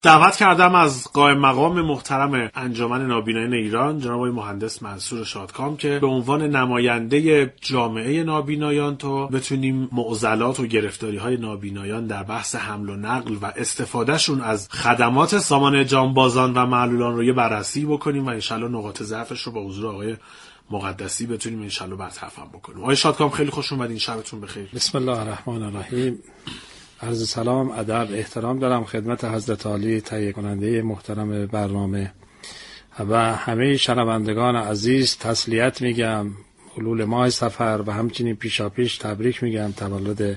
دعوت کردم از قائم مقام محترم انجمن نابینایان ایران جناب آقای مهندس منصور شادکام که به عنوان نماینده جامعه نابینایان تا بتونیم معضلات و گرفتاری‌های نابینایان در بحث حمل و نقل و استفادهشون از خدمات سامان جانبازان و معلولان رو یه بررسی بکنیم و انشالله نقاط ضعفش رو با حضور آقای مقدسی بتونیم انشالله برطرف بکنیم. آقای شادکام خیلی خوش اومدین، شبتون بخیر. بسم الله الرحمن الرحیم. عرض سلام، ادب، احترام دارم خدمت حضرت عالی تهیه کننده محترم برنامه و همه شنوندگان عزیز. تسلیت میگم حلول ماه صفر و همچنین پیشاپیش تبریک میگم تولد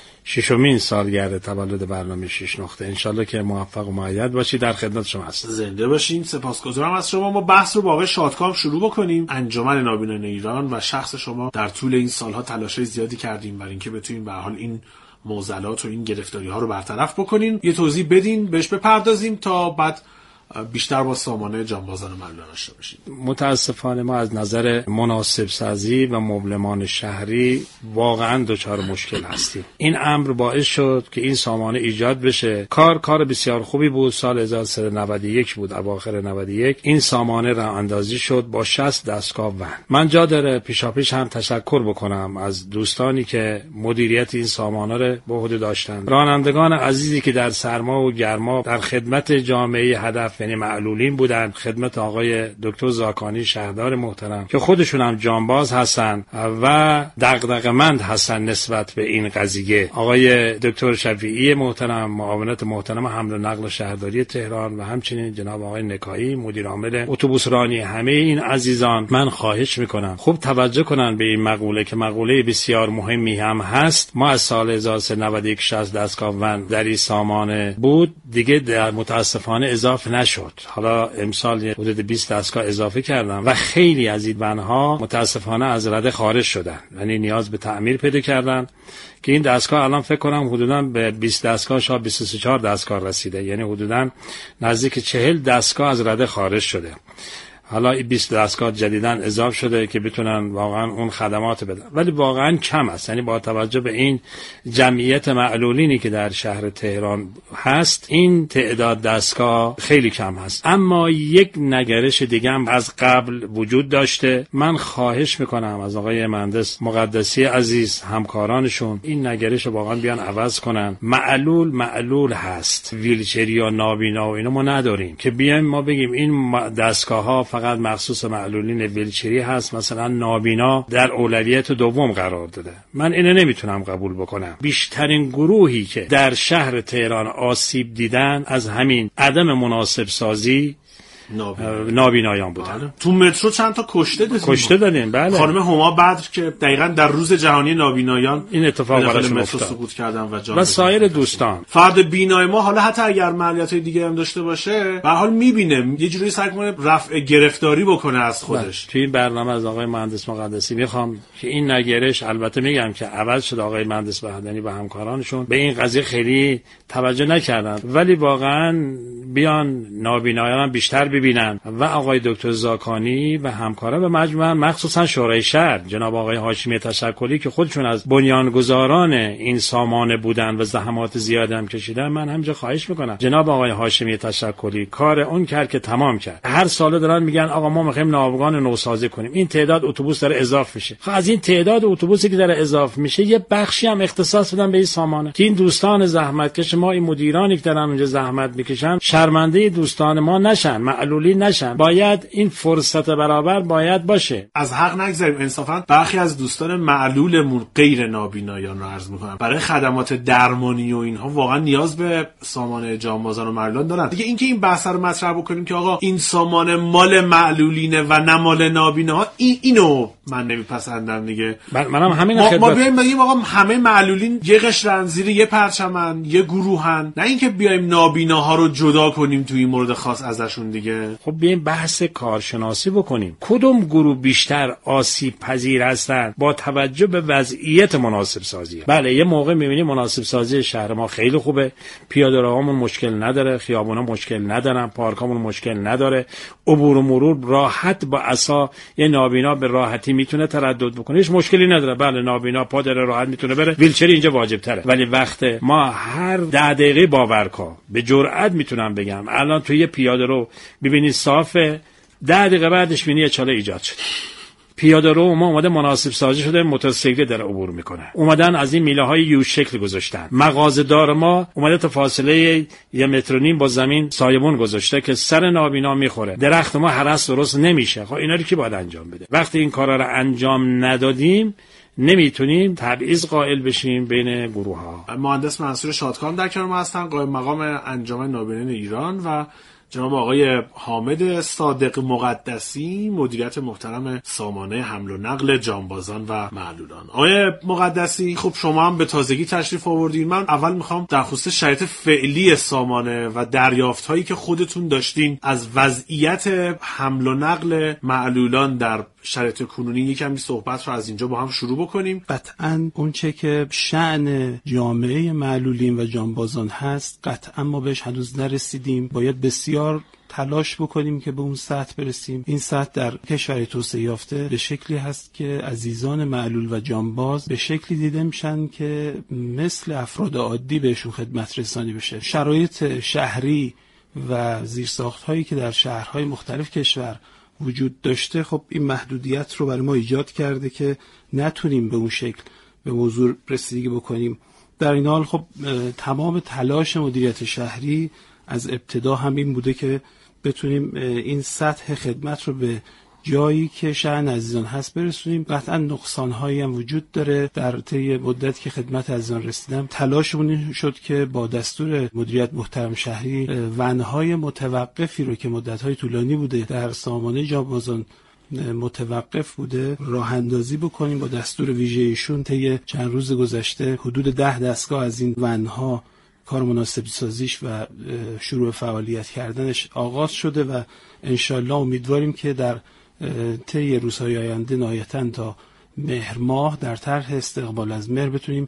6مین سالگرد تولد برنامه 6 نقطه. انشالله که موفق و مؤید باشید. در خدمت شما هستم. زنده باشین. سپاسگزارم از شما. ما بحث رو با آقای شادکام شروع بکنیم. انجمن نابینایان ایران و شخص شما در طول این سالها تلاش‌های زیادی کردیم برای اینکه بتونیم به هر حال این معضلات و این گرفتاری‌ها رو برطرف بکنین. یه توضیح بدین بهش بپردازیم تا بعد بیشتر با سامانه جانبازان و معلولان آشنا بشیم. متاسفانه ما از نظر مناسب سازی و مبلمان شهری واقعا دچار مشکل هستیم. این امر باعث شد که این سامانه ایجاد بشه. کار بسیار خوبی بود. سال 1391 بود، اواخر 91 این سامانه راه اندازی شد با 60 دستگاه ون. من جا داره پیشاپیش هم تشکر بکنم از دوستانی که مدیریت این سامانه رو به عهده داشتن، رانندگان عزیزی که در سرما و گرما در خدمت جامعه هدف یعنی معلولین بودن، خدمت آقای دکتر زاکانی شهردار محترم که خودشون هم جانباز هستن و دغدغه‌مند هستن نسبت به این قضیه، آقای دکتر شفیعی محترم معاونت محترم حمل و نقل شهرداری تهران و همچنین جناب آقای نکایی مدیر عامل اتوبوس رانی. همه این عزیزان من خواهش میکنم خوب توجه کنن به این مقوله که مقوله بسیار مهمی هم هست. ما از سال 1391 60 دستگاه ون در این سامانه بود، دیگه در متاسفانه اضافه نشد. حالا امسال حدود 20 دستگاه اضافه کردن و خیلی از این ونها متاسفانه از رده خارج شدن، یعنی نیاز به تعمیر پیدا کردن که این دستگاه الان فکر کنم حدوداً به 20 دستگاه شاید 24 دستگاه رسیده، یعنی حدوداً نزدیک 40 دستگاه از رده خارج شده. حالا این 20 دستگاه جدیداً اضافه شده که بتونن واقعا اون خدمات بدن، ولی واقعا کم است. یعنی با توجه به این جمعیت معلولینی که در شهر تهران هست این تعداد دستگاه خیلی کم هست. اما یک نگرش دیگه هم از قبل وجود داشته. من خواهش میکنم از آقای مهندس مقدسی عزیز همکارانشون این نگرش واقعا بیان عوض کنن. معلول هست، ویلچری یا نابینا و اینو ما نداریم که بیایم ما بگیم این دستگاه ها فقط مخصوص معلولین ویلچری هست، مثلا نابینا در اولویت دوم قرار داده. من اینو نمیتونم قبول بکنم. بیشترین گروهی که در شهر تهران آسیب دیدن از همین عدم مناسب سازی نابینایان بودن. بله. تو مترو چند تا کشته دادیم. بله. خانم هما بدر که دقیقاً در روز جهانی نابینایان این اتفاق براشون افتاد، سقوط کردن و سایر دوستان. فرد بینای ما حالا حتی اگر معلولیت‌های دیگه هم داشته باشه به هر حال می‌بینه یه جوری سعی کنه رفع گرفتاری بکنه از خودش. توی این برنامه از آقای مهندس مقدسی میخوام که این نگرش، البته میگم که عوض شد، آقای مهندس بهادری و همکارانشون به این قضیه خیلی توجه نکردن، ولی واقعاً بیان نابینایان بیشتر ببینن و آقای دکتر زاکانی و همکاران و مجموعاً مخصوصا شورای شهر جناب آقای هاشمی تشکلی که خودشون از بنیانگذاران این سامانه بودن و زحمات زیاد هم کشیدن، من همینجا خواهش میکنم جناب آقای هاشمی تشکلی کار اون کرد که تمام کرد. هر ساله دارن میگن آقا ما میخوایم ناوگان نوسازی کنیم، این تعداد اتوبوس داره اضافه میشه. خب از این تعداد اتوبوسی که داره اضافه میشه یه بخشی هم اختصاص بدن به این سامانه که این دوستان زحمتکش ما، این مدیرانی که دارن اونجا زحمت میکشن، شرمنده دوستان ما نشن، معلولین نشن. باید این فرصت برابر باید باشه. از حق نگذاریم. انصافا برخی از دوستان معلولمون غیر نابینایان رو عرض میکنم برای خدمات درمانی و اینها واقعا نیاز به سامانه جانبازان و معلولان دارن. دیگه اینکه این بحث رو مطرح بکنیم که آقا این سامانه مال معلولینه و نه مال نابیناها، اینو من نمیپسندم دیگه. منم همین ما بیایم بگیم آقا همه معلولین یه قشرن، زیر یه پرچمن، یه گروهن، نه اینکه بیایم نابیناها رو جدا کنیم توی این مورد خاص ازشون دیگه. خب بیایم بحث کارشناسی بکنیم. کدوم گروه بیشتر آسیب پذیر هستن با توجه به وضعیت مناسب سازی؟ بله یه موقع می‌بینیم مناسب سازی شهر ما خیلی خوبه، پیاده‌روامون مشکل نداره، خیابونا مشکل ندارن، پارکامون مشکل نداره، عبور و مرور راحت با عصا یه نابینا به راحتی میتونه تردد بکنه، هیچ مشکلی نداره. بله نابینا پا داره راحت میتونه بره، ویلچری اینجا واجب تره. ولی وقت ما هر 10 دقیقه باور کن به جرئت میتونم بگم بگم، الان توی یه پیاده رو ببینید صافه، 10 دقیقه بعدش ببینید یه چاله ایجاد شده. پیاده رو ما اومده مناسب سازی شده، موتورسیکل داره عبور میکنه، اومدن از این میله های یو شکل گذاشتن. مغازه‌دار ما اومده تا فاصله 1.5 متر با زمین سایبون گذاشته که سر نابینا میخوره، درخت ما هرس درست نمیشه. خب اینا رو کی باید انجام بده؟ وقتی این کارا رو انجام ندادیم نمیتونیم تبعیض قائل بشیم بین گروه ها. مهندس منصور شادکام در کنار ما هستن، قائم مقام انجمن نابینایان ایران، و جناب آقای حامد صادق مقدسی، مدیریت محترم سامانه حمل و نقل جانبازان و معلولان. آقای مقدسی، خب شما هم به تازگی تشریف آوردین. من اول میخوام در خصوص شرایط فعلی سامانه و دریافت‌هایی که خودتون داشتین از وضعیت حمل و نقل معلولان در شرایط کنونی یکمی صحبت رو از اینجا با هم شروع بکنیم. قطعاً اون چه که شأن جامعه معلولین و جانبازان هست قطعاً ما بهش هنوز نرسیدیم. باید بسیار تلاش بکنیم که به اون سطح برسیم. این سطح در کشور توسعه یافته به شکلی هست که عزیزان معلول و جانباز به شکلی دیده میشن که مثل افراد عادی بهشون خدمت رسانی بشه. شرایط شهری و زیرساخت‌هایی که در شهرهای مختلف کشور وجود داشته خب این محدودیت رو برای ما ایجاد کرده که نتونیم به اون شکل به موضوع رسیدگی بکنیم. در این حال خب تمام تلاش مدیریت شهری از ابتدا هم این بوده که بتونیم این سطح خدمت رو به جایی که شأن عزیزان هست برسونیم. قطعا نقصان‌هایی هم وجود داره. در طی مدت که خدمت عزیزان رسیدم تلاشمون این شد که با دستور مدیریت محترم شهری ون‌های متوقفی رو که مدت‌های طولانی بوده در سامانه جانبازان متوقف بوده راه اندازی بکنیم. با دستور ویژه ایشون طی چند روز گذشته حدود 10 دستگاه از این ون‌ها کار مناسب سازیش و شروع فعالیت کردنش آغاز شده و انشالله امیدواریم که در طی روزهای آینده نهایتاً تا مهر ماه در طرح استقبال از مهر بتونیم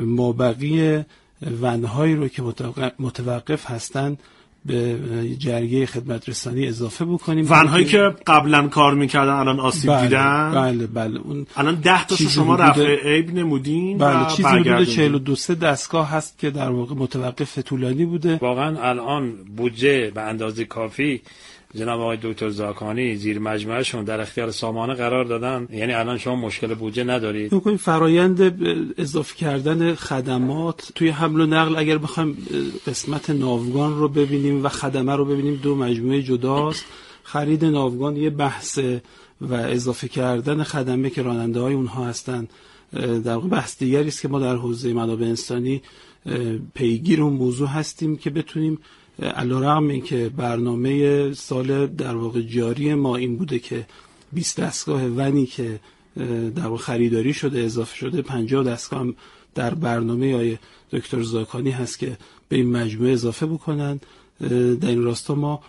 مابقی ون‌هایی رو که متوقف هستند به جریه خدمت رسانی اضافه بکنیم. ون‌هایی که قبلا کار میکردن الان آسیب دیدن. بله اون الان 10 تاشو شما رفع عیب نمودین. بله چیزی حدود 42-43 دستگاه هست که در واقع متوقف طولانی بوده. واقعا الان بودجه به اندازه کافی جناب آقای دکتر زاکانی زیر مجموعهشون در اختیار سامانه قرار دادن، یعنی الان شما مشکل بودجه ندارید. میگم فرایند اضافه کردن خدمات توی حمل و نقل اگر بخوایم قسمت ناوگان رو ببینیم و خدمه رو ببینیم دو مجموعه جداست. خرید ناوگان یه بحث و اضافه کردن خدمه که راننده های اونها هستن در واقع بحث دیگری است که ما در حوزه منابع انسانی پیگیر اون موضوع هستیم که بتونیم علیرغم اینکه برنامه سال در واقع جاری ما این بوده که 20 دستگاه ونی که در واقع خریداری شده اضافه شده، 50 دستگاه هم در برنامه آقای دکتر زاکانی هست که به این مجموعه اضافه بکنن. در این راستا ما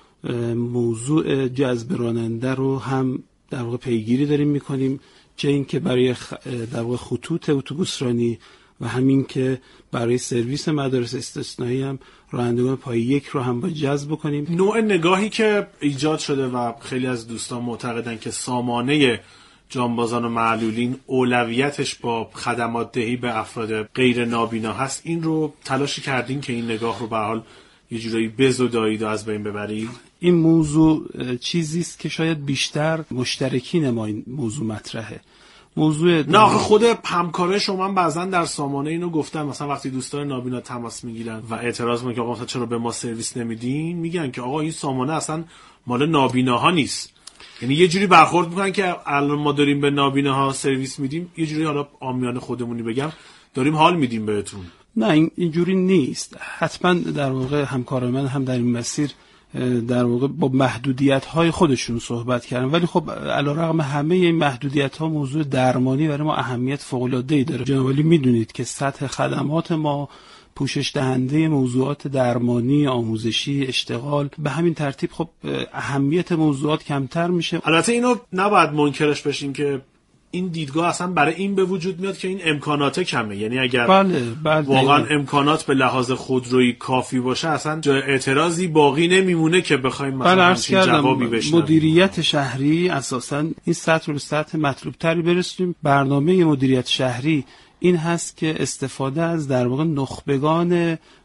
موضوع جذب راننده رو هم در واقع پیگیری داریم میکنیم، چه این که برای در واقع خطوط اتوبوسرانی و همین که برای سرویس مدارس استثنایی هم رانندگان پای یک رو هم با جذب کنیم. نوع نگاهی که ایجاد شده و خیلی از دوستان معتقدن که سامانه جانبازان و معلولین اولویتش با خدمات دهی به افراد غیر نابینا هست، این رو تلاشی کردین که این نگاه رو به حال یه جورایی بزدایید و از بین ببرید؟ این موضوع چیزی است که شاید بیشتر مشترکین ما این موضوع مطرحه. موضوع نه آخه خود همکاره شما هم بعضا در سامانه اینو گفتن، مثلا وقتی دوستان نابینا تماس میگیرن و اعتراض میکنن که آقا چرا به ما سرویس نمیدین، میگن که آقا این سامانه اصلا مال نابیناها نیست. یعنی یه جوری برخورد میکنن که الان ما داریم به نابیناها سرویس میدیم، یه جوری حالا عامیانه خودمونی بگم داریم حال میدیم بهتون. نه اینجوری نیست. حتما در واقع همکار من هم در این مسیر در واقع با محدودیت‌های خودشون صحبت کردن، ولی خب علیرغم همه این محدودیت‌ها موضوع درمانی برای ما اهمیت فوق‌العاده‌ای داره. جناب عالی می‌دونید که سطح خدمات ما پوشش دهنده موضوعات درمانی، آموزشی، اشتغال، به همین ترتیب خب اهمیت موضوعات کمتر میشه. البته اینو نباید منکرش بشیم که این دیدگاه اصلا برای این به وجود میاد که این امکانات کمه، یعنی اگر بله واقعا امکانات به لحاظ خودرویی کافی باشه اصلا جای اعتراضی باقی نمیمونه که بخوایم مثلا همچین جوابی بشنویم. مدیریت شهری اساسا این سطح رو به سطح مطلوب تری برسونیم. برنامه مدیریت شهری این هست که استفاده از در واقع نخبگان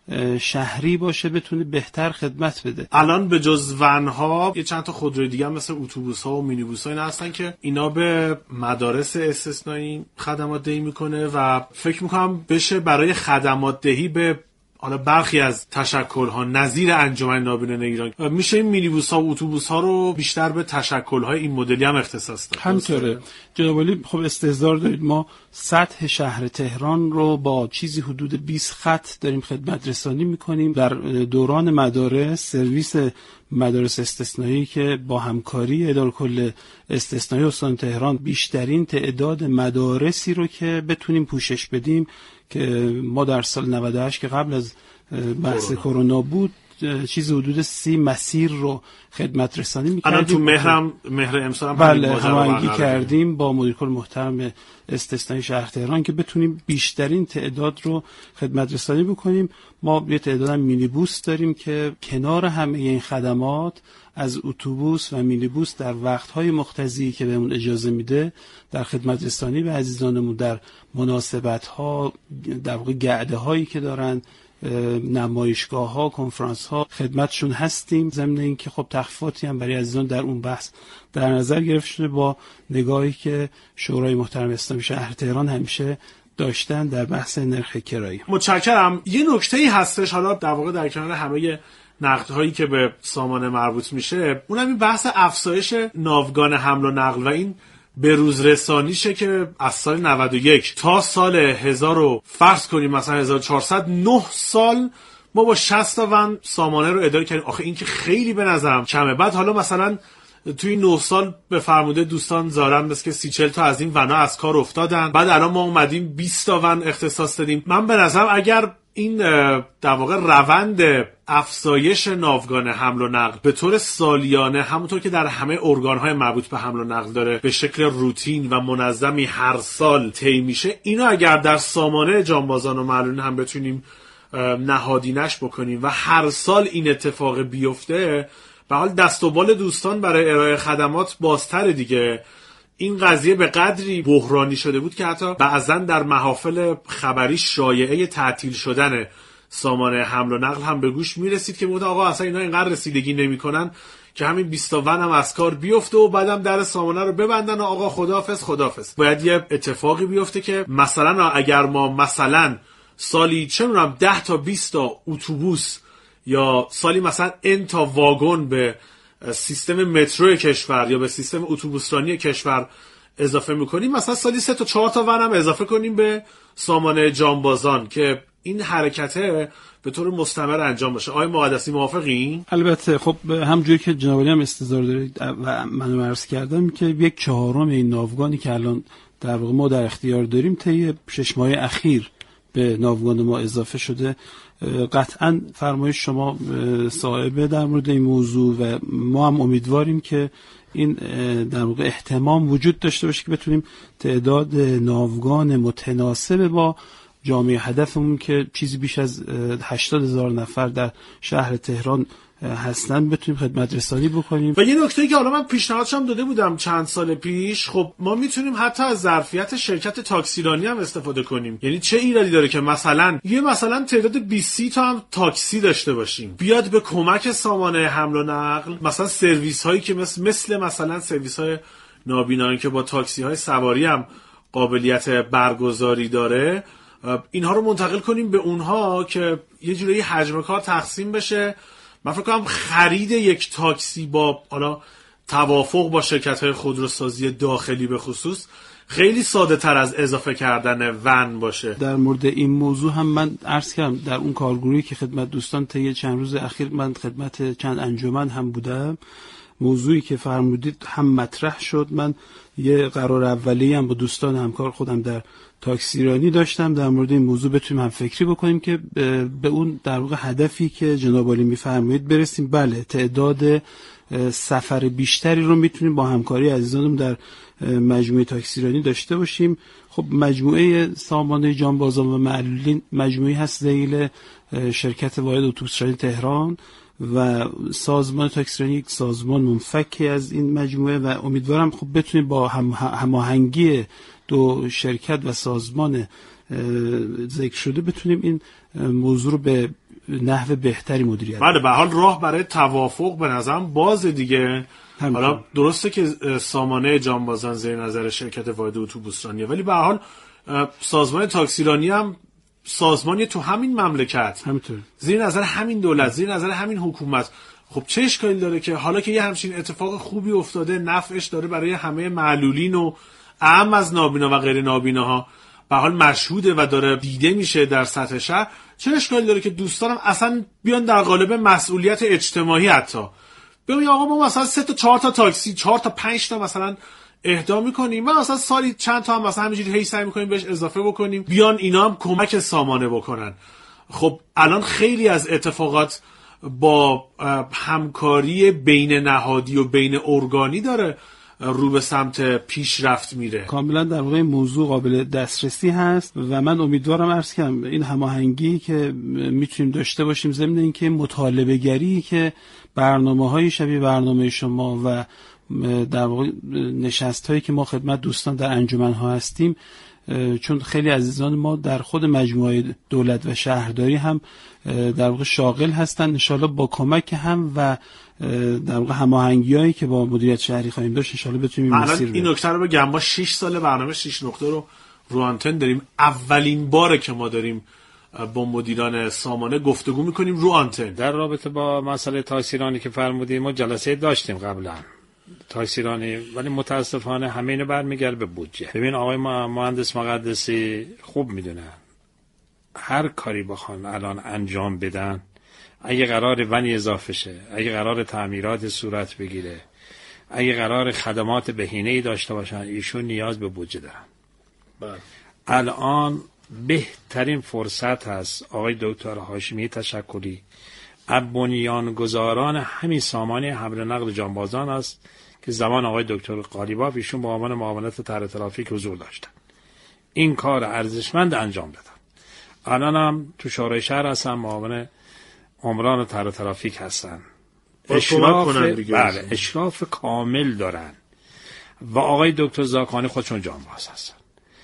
شهری باشه بتونه بهتر خدمت بده. الان به جز ونها یه چند تا خودروی دیگه هم مثل اتوبوس‌ها و مینیبوس‌ها اینا هستن که اینا به مدارس استثنایی خدمات دهی میکنه و فکر میکنم بشه برای خدمات دهی به حالا برخی از تشکل‌ها نظیر انجمن نابینایان ایران میشه این مینیبوس‌ها و اتوبوس‌ها رو بیشتر به تشکل‌های این مدلی هم اختصاص داد. همینطوره جناب عالی. خب استحضار دارید ما سطح شهر تهران رو با چیزی حدود 20 خط داریم خدمت رسانی میکنیم. در دوران مدارس سرویس مدارس استثنایی که با همکاری اداره کل استثنایی استان تهران بیشترین تعداد مدارسی رو که بتونیم پوشش بدیم که ما در سال 98 که قبل از بحث کرونا بود چیز حدود 30 مسیر رو خدمت رسانی می‌کردیم. الان تو مهر امسال هم بله هماهنگی کردیم با مدیر کل محترم استثنایی شهر تهران که بتونیم بیشترین تعداد رو خدمت رسانی بکنیم. ما یه تعداد هم مینیبوس داریم که کنار همه این خدمات از اتوبوس و مینیبوس در وقت‌های مقتضی که بهمون اجازه میده در خدمت رسانی به عزیزانمون در مناسبت‌ها، در واقع گعده‌هایی که دارن، نمایشگاه‌ها، کنفرانس‌ها خدمتشون هستیم. ضمن اینکه خب تخفیفاتی هم برای عزیزان در اون بحث در نظر گرفته شده با نگاهی که شورای محترم اسلامی شهر تهران همیشه داشتن در بحث نرخ کرایه. متشکرم. یه نکته‌ای هستش حالا در واقع در کنار همه نقدهایی که به سامانه مربوط میشه، اونم این بحث افزایش ناوگان حمل و نقل و این به روز رسانیشه که از سال 91 تا سال 1000 فرض کنیم مثلا 1400 9 سال ما با 60 تا ون سامانه رو اداره کردیم. آخه این که خیلی به نظرم کمه. بعد حالا مثلا توی 9 سال به فرموده دوستان زارن بس که 30-40 تا از این ونا از کار افتادن. بعد الان ما اومدیم 20 تا ون اختصاص دادیم. من به نظرم اگر این در واقع روند افزایش ناوگان حمل و نقل به طور سالیانه همونطور که در همه ارگان‌های مربوط به حمل و نقل داره به شکل روتین و منظمی هر سال طی میشه، اینو اگر در سامانه جانبازان و معلولین هم بتونیم نهادینش بکنیم و هر سال این اتفاق بیفته، به حال دست و بال دوستان برای ارائه خدمات بازتر دیگه. این قضیه به قدری بحرانی شده بود که حتی بعضا در محافل خبری شایعه تعطیل شدن سامانه حمل و نقل هم به گوش میرسید که میگفتن آقا اصلا اینا اینقدر رسیدگی نمیکنن که همین 20 تا ون هم از کار بیفته و بعدم در سامانه رو ببندن و آقا خداحافظ. باید یه اتفاقی بیفته که مثلا اگر ما مثلا سالی چه می‌دونم 10 تا 20 تا اتوبوس یا سالی مثلا n تا واگن به سیستم مترو کشور یا به سیستم اتوبوسرانی کشور اضافه میکنیم، مثلا سالی 3 تا 4 تا ون هم اضافه کنیم به سامانه جانبازان که این حرکته به طور مستمر انجام بشه. آقای مقدسی موافقین؟ البته خب همونجوری که جناب عالی هم استحضار دارید و من عرض کردم که 1/4 این ناوگانی که الان در واقع ما در اختیار داریم طی 6 ماه اخیر به ناوگان ما اضافه شده. قطعا فرمایش شما صائبه در مورد این موضوع و ما هم امیدواریم که این در واقع اهتمام وجود داشته باشه که بتونیم تعداد ناوگان متناسب با جامعه هدفمون که چیزی بیش از 80,000 نفر در شهر تهران هستن بتونیم خدمت رسانی بکنیم. و یه نکته که حالا من پیشنهادش هم داده بودم چند سال پیش، خب ما میتونیم حتی از ظرفیت شرکت تاکسیرانی هم استفاده کنیم. یعنی چه ایرادی داره که مثلا تعداد 20 تا هم تاکسی داشته باشیم بیاد به کمک سامانه حمل و نقل، مثلا سرویس هایی که مثلا سرویس های نابینایان که با تاکسی های سواری هم قابلیت برگزاری داره، اینها رو منتقل کنیم به اونها که یه جوری حجم کار تقسیم بشه. من فکر کنم خرید یک تاکسی با حالا توافق با شرکت‌های خودروسازی داخلی به خصوص خیلی ساده تر از اضافه کردن ون باشه. در مورد این موضوع هم من عرض کردم در اون کارگروهی که خدمت دوستان طی چند روز اخیر من خدمت چند انجمن هم بودم، موضوعی که فرمودید هم مطرح شد. من یه قرار اولیه هم با دوستان همکار خودم در تاکسیرانی داشتم در مورد این موضوع بتونیم هم فکری بکنیم که به اون در واقع هدفی که جناب عالی می‌فرمایید برسیم. بله تعداد سفر بیشتری رو میتونیم با همکاری عزیزانم در مجموعه تاکسیرانی داشته باشیم. خب مجموعه سامانه جانبازان و معلولین مجموعی هست ذیل شرکت واحد اتوبوسرانی تهران و سازمان تاکسیرانی یک سازمان منفکی از این مجموعه و امیدوارم خب بتونیم با هماهنگی دو شرکت و سازمان ذکر شده بتونیم این موضوع رو به نحو بهتری مدیریت. بله، به حال راه برای توافق به نظرم باز دیگه. حالا درسته که سامانه جانبازان زیر نظر شرکت واحد اتوبوسرانیه، ولی به حال سازمان تاکسیرانی هم سازمانی تو همین مملکت، همینطور زیر نظر همین دولت، زیر نظر همین حکومت. خب چه اشکالی داره که حالا که یه همچین اتفاق خوبی افتاده، نفعش داره برای همه معلولین و اعم از نابینا و غیر نابیناها به حال مشهوده و داره دیده میشه در سطح شهر، چه اشکالی داره که دوستانم اصلا بیان در قالب مسئولیت اجتماعی حتی ببین آقا ما مثلا 3 تا 4 تا تاکسی، 4 تا 5 تا مثلا اهدا میکنیم و مثلا سالی چند تا هم مثلا همینجوری هی سعی میکنیم بهش اضافه بکنیم، بیان اینا هم کمک سامانه بکنن. خب الان خیلی از اتفاقات با همکاری بین نهادی و بین ارگانی داره رو به سمت پیشرفت میره. کاملا در واقع موضوع قابل دسترسی هست و من امیدوارم عرض کنم این هماهنگی که میتونیم داشته باشیم ضمن اینکه مطالبه گری که برنامه‌های شبیه برنامه شما و در واقع نشست‌هایی که ما خدمت دوستان در انجمن‌ها هستیم، چون خیلی عزیزان ما در خود مجموعه دولت و شهرداری هم در واقع شاغل هستن، ان شاءالله با کمک هم و در واقع هماهنگی‌هایی که با مدیریت شهری خواهیم داشت ان شاءالله بتونیم مسیر این نکته رو بگم، ما 6 سال برنامه 6 نقطه رو آنتن داریم. اولین باره که ما داریم با مدیران سامانه گفتگو میکنیم رو آنتن در رابطه با مسئله تاکسیرانی که فرمودیم. ما جلسه داشتیم قبلا تاکسیرانی، ولی متاسفانه همه اینو برمیگرده به بودجه. ببین آقای مهندس مقدسی خوب میدونن هر کاری بخوان الان انجام بدن، اگه قرار ونی اضافه شه، اگه قرار تعمیرات صورت بگیره، اگه قرار خدمات بهینه‌ای داشته باشن، ایشون نیاز به بودجه دارن. بله. الان بهترین فرصت هست آقای دکتر هاشمی تشکری بنیانگذاران همین سامانه حمل و نقل جانبازان است که زمان آقای دکتر قالیباف ایشون با عنوان معاونت طرح ترافیک حضور داشتن، این کار ارزشمند انجام دادن. الان هم تو شورای شهر هستن، معاون عمران طرح ترافیک هستن، اشراف کامل دارن و آقای دکتر زاکانی خودشون جانباز هستن.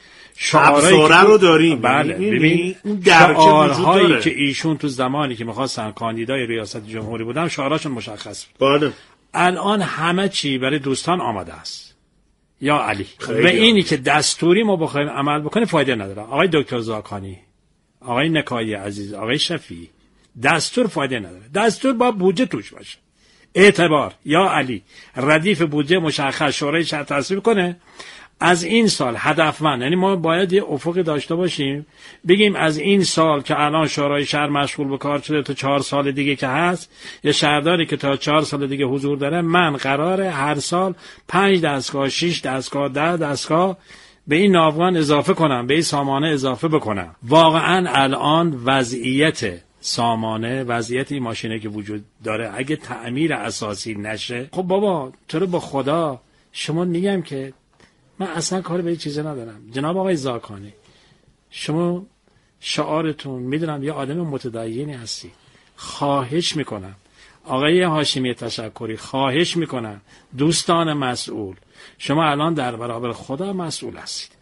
شعارهایی رو داریم. بله ببین شعارهایی که ایشون تو زمانی که می‌خواستن کاندیدای ریاست جمهوری بودن شعاراشون مشخص بود. بله. الان همه چی برای دوستان آماده است یا علی و اینی که دستوری ما بخوایم عمل بکنیم فایده نداره. آقای دکتر زاکانی، آقای نکایی عزیز، آقای شفیعی، دستور فایده نداره. دستور با بودجه توش باشه، اعتبار یا علی ردیف بودجه مشخص شورای شهر تصویب کنه. از این سال هدفمند، یعنی ما باید یه افقی داشته باشیم، بگیم از این سال که الان شورای شهر مشغول به کار شده تا 4 سال دیگه که هست، یه شهرداری که تا 4 سال دیگه حضور داره، من قراره هر سال 5 دستگاه، 6 دستگاه، 10 دستگاه به این ناوگان اضافه کنم، به این سامانه اضافه بکنم. واقعا الان وضعیت سامانه، وضعیت این ماشینه که وجود داره اگه تعمیر اساسی نشه، خب بابا تو رو با خدا شما میگم که من اصلا کار به این چیزا ندارم. جناب آقای زاکانی، شما شعارتون میدونم یه آدم متدینی هستی، خواهش میکنم آقای هاشمی تشکری، خواهش میکنم دوستان مسئول، شما الان در برابر خدا مسئول هستید،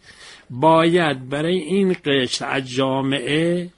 باید برای این قشر از جامعه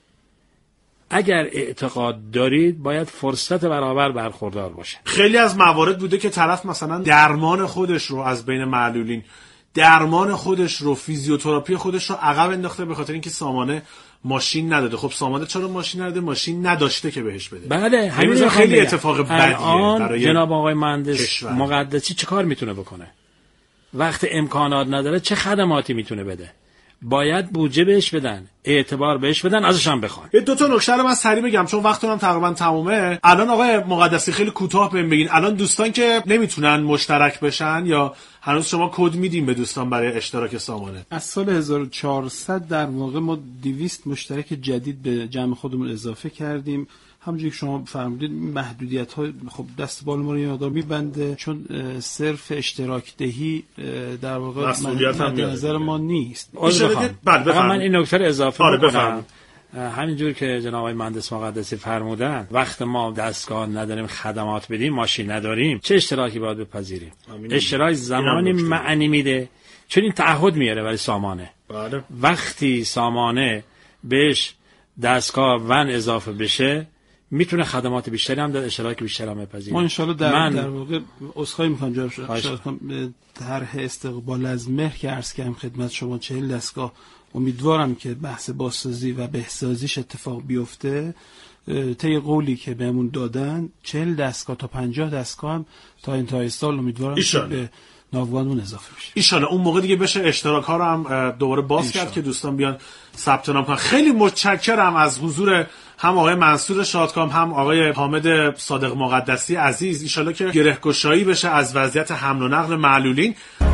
اگر اعتقاد دارید باید فرصت برابر برخوردار باشه. خیلی از موارد بوده که طرف مثلا درمان خودش رو از بین معلولین، درمان خودش رو، فیزیوتراپی خودش رو عقب انداخته به خاطر اینکه سامانه ماشین نداده. خب سامانه چرا ماشین نداده؟ ماشین نداشته که بهش بده. بله همین خیلی اتفاق بدیه برای جناب آقای مهندس مقدسی چه کار میتونه بکنه؟ وقت امکانات نداره چه خدماتی میتونه بده؟ باید بودجه بهش بدن، اعتبار بهش بدن، ازش هم بخوان. یه 2 تا نکته رو من سریع بگم چون وقتم تقریبا تمومه. الان آقای مقدسی خیلی کوتاه بهم بگین، الان دوستان که نمیتونن مشترک بشن یا هنوز شما کد میدین به دوستان برای اشتراک سامانه؟ از سال 1400 در واقع ما 200 مشترک جدید به جمع خودمون اضافه کردیم. همونجوری که شما فرمودید محدودیت‌ها خب دست بال ما رو یه مقدار می‌بنده، چون صرف اشتراک دهی در واقع مد نظر ما نیست. بله من این نکته رو اضافه بکنم. همینجور که جناب آقای مهندس مقدسی فرمودن، وقت ما دستگاه نداریم خدمات بدیم، ماشین نداریم، چه اشتراکی باید بپذیریم؟ اشتراک زمانی معنی میده چون این تعهد میاره برای سامانه. بله. وقتی سامانه بهش دستگاه ون اضافه بشه میتونه خدمات بیشتری هم در اشتراک بیشتری هم بپذیره. ما ان شاءالله در واقع عذرخواهی میکنم جناب شادکام، طرح استقبال از مهر که عرض کردم خدمت شما 40 دستگاه، امیدوارم که بحث بازسازی و بهسازیش اتفاق بیفته. طی قولی که بهمون دادن 40 دستگاه تا 50 دستگاه هم تا انتهای سال امیدوارم که به ناوگانمون اضافه بشه. ان شاءالله اون موقع دیگه بشه اشتراک ها رو هم دوباره باز کرد که دوستان بیان ثبت نام کنن. خیلی متشکرم از حضور هم آقای منصور شادکام هم آقای حامد صادق مقدسی عزیز. ان شاءالله که گره‌گشایی بشه از وضعیت حمل و نقل معلولین.